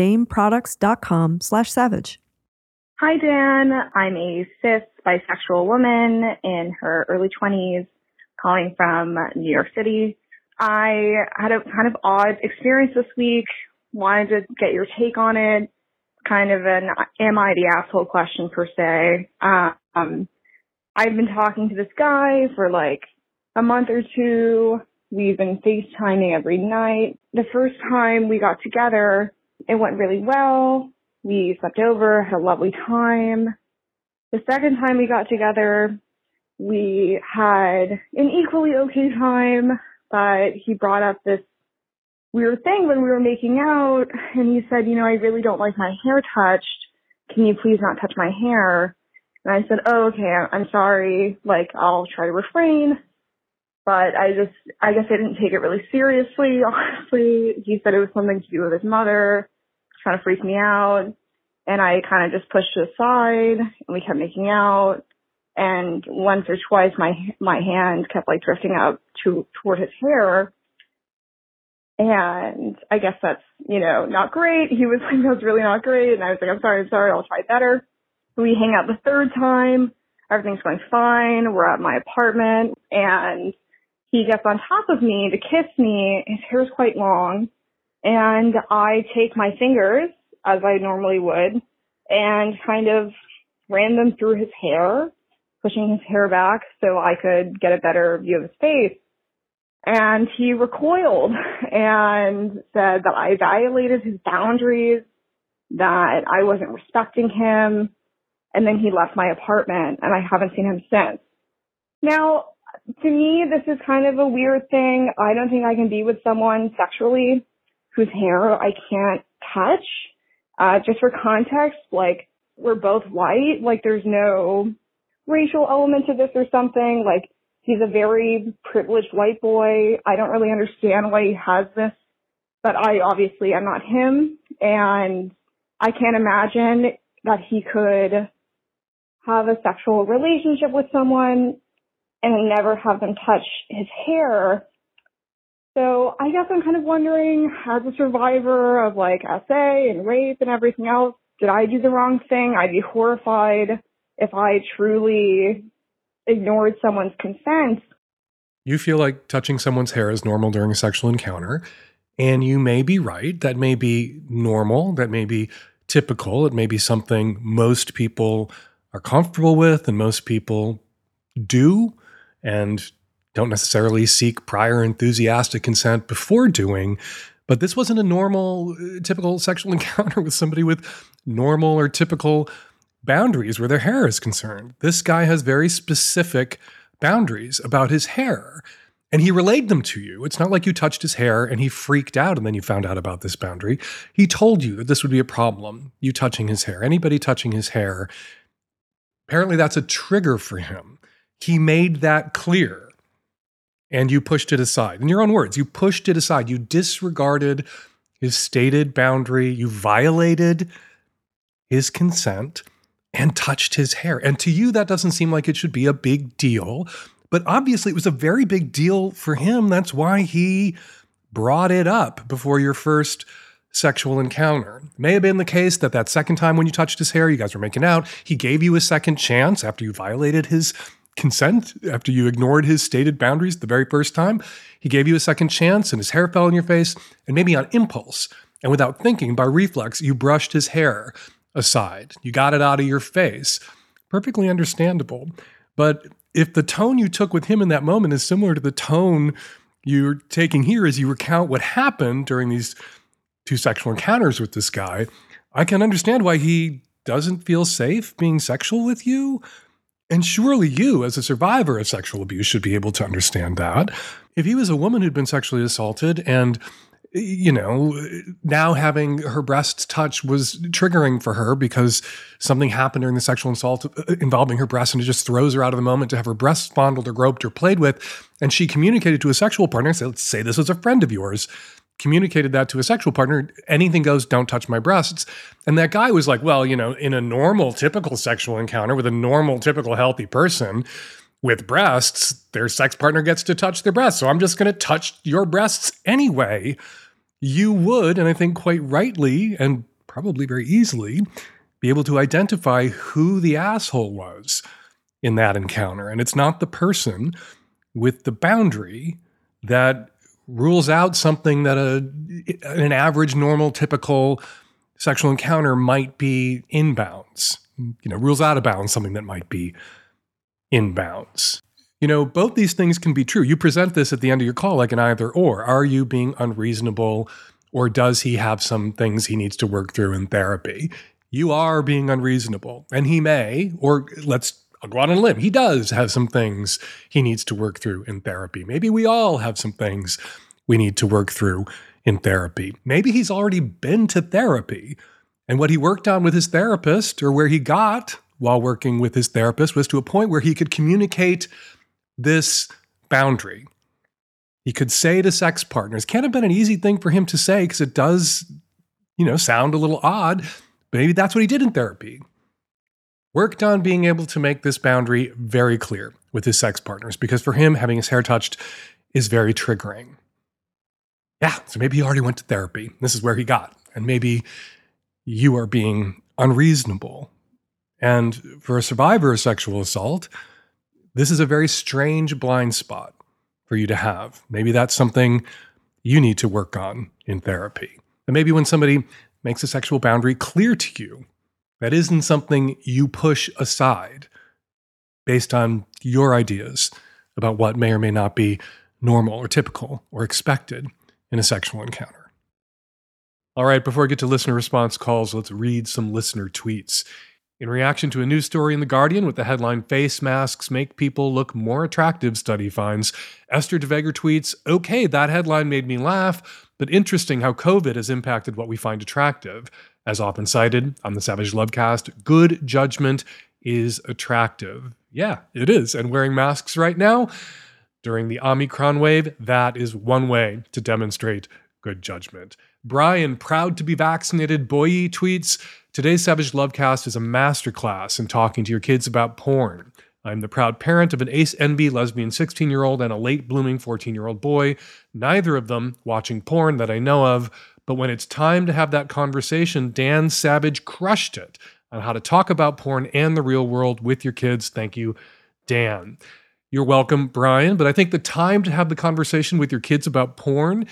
dameproducts.com/savage. Hi, Dan. I'm a cis bisexual woman in her early 20s calling from New York City. I had a kind of odd experience this week. Wanted to get your take on it. Kind of an am I the asshole question per se. I've been talking to this guy for like a month or two. We've been FaceTiming every night. The first time we got together, it went really well. We slept over, had a lovely time. The second time we got together, we had an equally okay time, but he brought up this weird thing when we were making out, and he said, I really don't like my hair touched. Can you please not touch my hair? And I said, oh, okay, I'm sorry. I'll try to refrain. But I guess I didn't take it really seriously, honestly. He said it was something to do with his mother, trying to freak me out. And I kind of just pushed it aside, and we kept making out. And once or twice, my hand kept drifting up toward his hair. And I guess that's, not great. He was like, that's really not great. And I was like, I'm sorry, I'll try better. We hang out the third time. Everything's going fine. We're at my apartment, and he gets on top of me to kiss me. His hair is quite long, and I take my fingers, as I normally would, and kind of ran them through his hair, pushing his hair back so I could get a better view of his face. And he recoiled and said that I violated his boundaries, that I wasn't respecting him, and then he left my apartment, and I haven't seen him since. Now, to me, this is kind of a weird thing. I don't think I can be with someone sexually whose hair I can't touch. Just for context, we're both white. There's no racial element to this or something. He's a very privileged white boy. I don't really understand why he has this, but I obviously am not him, and I can't imagine that he could have a sexual relationship with someone and never have them touch his hair. So I guess I'm kind of wondering, as a survivor of SA and rape and everything else, did I do the wrong thing? I'd be horrified if I truly ignored someone's consent. You feel like touching someone's hair is normal during a sexual encounter, and you may be right. That may be normal. That may be typical. It may be something most people are comfortable with and most people do and don't necessarily seek prior enthusiastic consent before doing. But this wasn't a normal, typical sexual encounter with somebody with normal or typical boundaries where their hair is concerned. This guy has very specific boundaries about his hair, and he relayed them to you. It's not like you touched his hair and he freaked out and then you found out about this boundary. He told you that this would be a problem, you touching his hair. Anybody touching his hair, apparently that's a trigger for him. He made that clear. And you pushed it aside. In your own words, you pushed it aside. You disregarded his stated boundary. You violated his consent and touched his hair. And to you, that doesn't seem like it should be a big deal. But obviously, it was a very big deal for him. That's why he brought it up before your first sexual encounter. It may have been the case that second time when you touched his hair, you guys were making out, he gave you a second chance after you violated his consent, after you ignored his stated boundaries the very first time. He gave you a second chance and his hair fell in your face, and maybe on impulse and without thinking, by reflex, you brushed his hair aside. You got it out of your face. Perfectly understandable. But if the tone you took with him in that moment is similar to the tone you're taking here as you recount what happened during these two sexual encounters with this guy, I can understand why he doesn't feel safe being sexual with you. And surely you, as a survivor of sexual abuse, should be able to understand that. If he was a woman who'd been sexually assaulted and, now having her breasts touched was triggering for her because something happened during the sexual assault involving her breasts, and it just throws her out of the moment to have her breasts fondled or groped or played with, and she communicated to a sexual partner, let's say this was a friend of yours, communicated that to a sexual partner, anything goes, don't touch my breasts. And that guy was like, well, in a normal, typical sexual encounter with a normal, typical, healthy person with breasts, their sex partner gets to touch their breasts. So I'm just going to touch your breasts anyway. You would, and I think quite rightly and probably very easily, be able to identify who the asshole was in that encounter. And it's not the person with the boundary that rules out something that an average, normal, typical sexual encounter might be in bounds. Rules out of bounds something that might be in bounds. Both these things can be true. You present this at the end of your call like an either or. Are you being unreasonable, or does he have some things he needs to work through in therapy? You are being unreasonable, and he may, or I'll go out on a limb, he does have some things he needs to work through in therapy. Maybe we all have some things we need to work through in therapy. Maybe he's already been to therapy, and what he worked on with his therapist, or where he got while working with his therapist, was to a point where he could communicate this boundary. He could say to sex partners, can't have been an easy thing for him to say because it does, sound a little odd, but maybe that's what he did in therapy. Worked on being able to make this boundary very clear with his sex partners, because for him, having his hair touched is very triggering. Yeah, so maybe he already went to therapy. This is where he got. And maybe you are being unreasonable. And for a survivor of sexual assault, this is a very strange blind spot for you to have. Maybe that's something you need to work on in therapy. And maybe when somebody makes a sexual boundary clear to you, that isn't something you push aside based on your ideas about what may or may not be normal or typical or expected in a sexual encounter. All right, before I get to listener response calls, let's read some listener tweets. In reaction to a news story in The Guardian with the headline, "Face masks make people look more attractive, study finds," Esther DeVeger tweets, "Okay, that headline made me laugh, but interesting how COVID has impacted what we find attractive. As often cited on the Savage Lovecast, good judgment is attractive." Yeah, it is. And wearing masks right now, during the Omicron wave, that is one way to demonstrate good judgment. Brian, proud to be vaccinated, boy, tweets, "Today's Savage Lovecast is a masterclass in talking to your kids about porn. I'm the proud parent of an ace NB lesbian 16-year-old and a late-blooming 14-year-old boy, neither of them watching porn that I know of, but when it's time to have that conversation, Dan Savage crushed it on how to talk about porn and the real world with your kids. Thank you, Dan." You're welcome, Brian, but I think the time to have the conversation with your kids about porn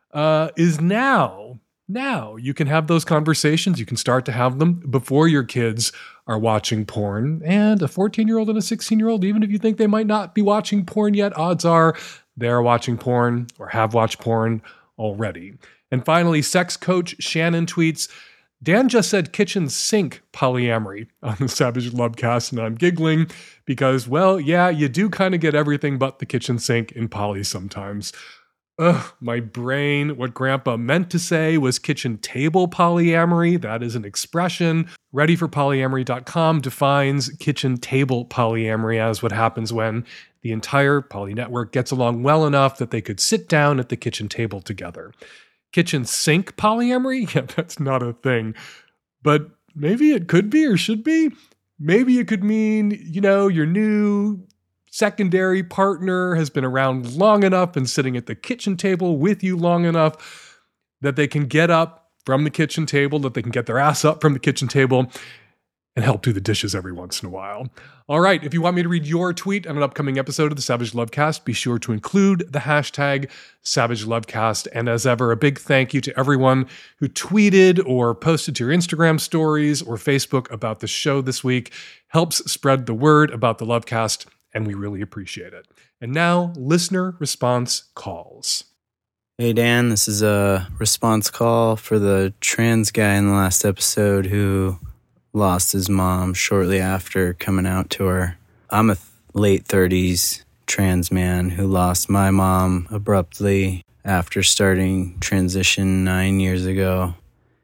is now. Now, you can have those conversations. You can start to have them before your kids are watching porn, and a 14-year-old and a 16-year-old, even if you think they might not be watching porn yet, odds are they're watching porn or have watched porn already. And finally, sex coach Shannon tweets, Dan just said kitchen sink polyamory on the Savage Lovecast, and I'm giggling because, well, yeah, you do kind of get everything but the kitchen sink in poly sometimes. Ugh, my brain. What Grandpa meant to say was kitchen table polyamory. That is an expression. Readyforpolyamory.com defines kitchen table polyamory as what happens when the entire poly network gets along well enough that they could sit down at the kitchen table together. Kitchen sink polyamory? Yeah, that's not a thing. But maybe it could be or should be. Maybe it could mean, your new secondary partner has been around long enough and sitting at the kitchen table with you long enough that they can get up from the kitchen table, that they can get their ass up from the kitchen table and help do the dishes every once in a while. All right, if you want me to read your tweet on an upcoming episode of the Savage Lovecast, be sure to include the hashtag Savage Lovecast. And as ever, a big thank you to everyone who tweeted or posted to your Instagram stories or Facebook about the show this week. Helps spread the word about the Lovecast, and we really appreciate it. And now, listener response calls. Hey Dan, this is a response call for the trans guy in the last episode who lost his mom shortly after coming out to her. I'm a late 30s trans man who lost my mom abruptly after starting transition 9 years ago.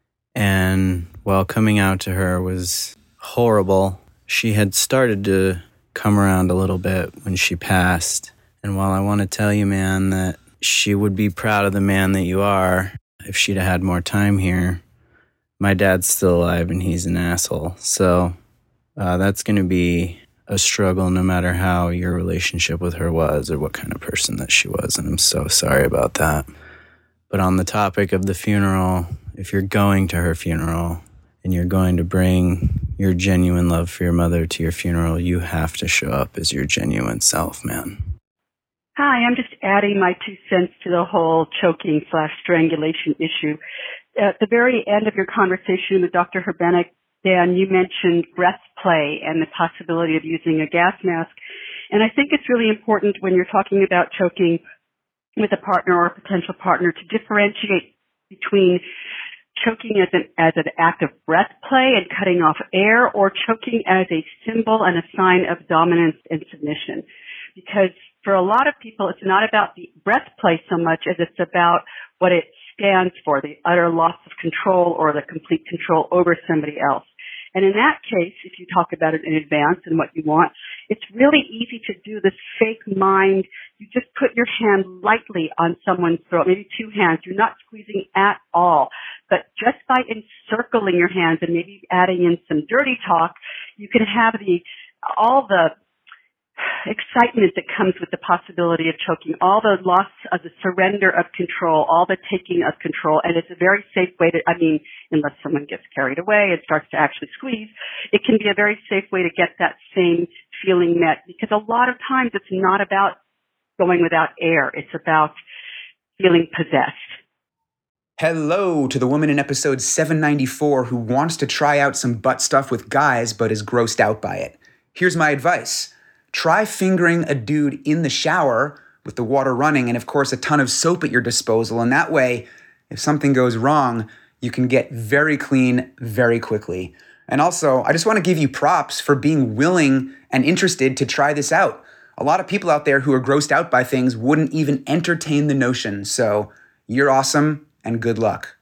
And while coming out to her was horrible, she had started to come around a little bit when she passed. And while I want to tell you, man, that she would be proud of the man that you are if she'd have had more time here, my dad's still alive and he's an asshole. So that's going to be a struggle no matter how your relationship with her was or what kind of person that she was. And I'm so sorry about that. But on the topic of the funeral, if you're going to her funeral and you're going to bring your genuine love for your mother to your funeral, you have to show up as your genuine self, man. Hi, I'm just adding my 2 cents to the whole choking/strangulation issue. At the very end of your conversation with Dr. Herbenek, Dan, you mentioned breath play and the possibility of using a gas mask. And I think it's really important when you're talking about choking with a partner or a potential partner to differentiate between choking as an act of breath play and cutting off air, or choking as a symbol and a sign of dominance and submission. Because for a lot of people, it's not about the breath play so much as it's about what it stands for, the utter loss of control or the complete control over somebody else. And in that case, if you talk about it in advance and what you want, it's really easy to do this fake mind. You just put your hand lightly on someone's throat, maybe 2 hands. You're not squeezing at all. But just by encircling your hands and maybe adding in some dirty talk, you can have all the excitement that comes with the possibility of choking, all the loss of the surrender of control, all the taking of control. And it's a very safe way to, unless someone gets carried away and starts to actually squeeze, it can be a very safe way to get that same feeling met, because a lot of times it's not about going without air. It's about feeling possessed. Hello to the woman in episode 794 who wants to try out some butt stuff with guys but is grossed out by it. Here's my advice. Try fingering a dude in the shower with the water running and, of course, a ton of soap at your disposal. And that way, if something goes wrong, you can get very clean very quickly. And also, I just want to give you props for being willing and interested to try this out. A lot of people out there who are grossed out by things wouldn't even entertain the notion. So you're awesome and good luck.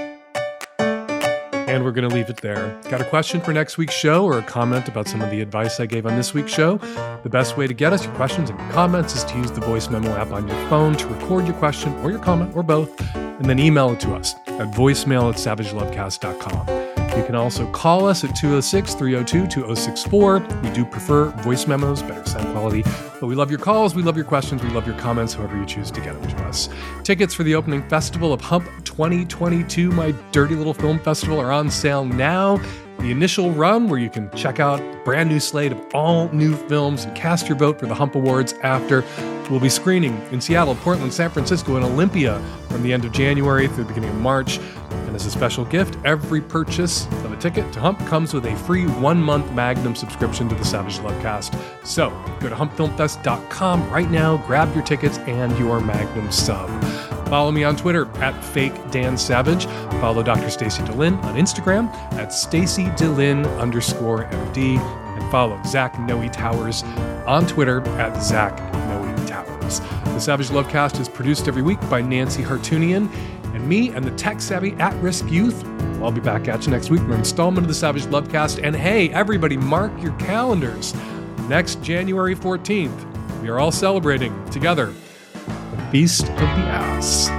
And we're going to leave it there. Got a question for next week's show or a comment about some of the advice I gave on this week's show? The best way to get us your questions and your comments is to use the voice memo app on your phone to record your question or your comment or both, and then email it to us at voicemail@savagelovecast.com. You can also call us at 206-302-2064. We do prefer voice memos, better sound quality, but we love your calls, we love your questions, we love your comments, however you choose to get them to us. Tickets for the opening festival of Hump 2022, my dirty little film festival, are on sale now. The initial run, where you can check out a brand new slate of all new films and cast your vote for the Hump Awards after, will be screening in Seattle, Portland, San Francisco, and Olympia from the end of January through the beginning of March. And And as a special gift, every purchase of a ticket to Hump comes with a free 1-month Magnum subscription to the Savage Lovecast. So go to humpfilmfest.com right now, grab your tickets and your Magnum sub. Follow me on Twitter at FakeDanSavage. Follow Dr. Stacy DeLynn on Instagram at StacyDeLynn_MD. And follow Zach Noe Towers on Twitter at Zach Noe Towers. The Savage Lovecast is produced every week by Nancy Hartunian and me and the tech-savvy at-risk youth. I'll be back at you next week for an installment of the Savage Lovecast. And hey, everybody, mark your calendars. Next January 14th, we are all celebrating together the Feast of the Ass.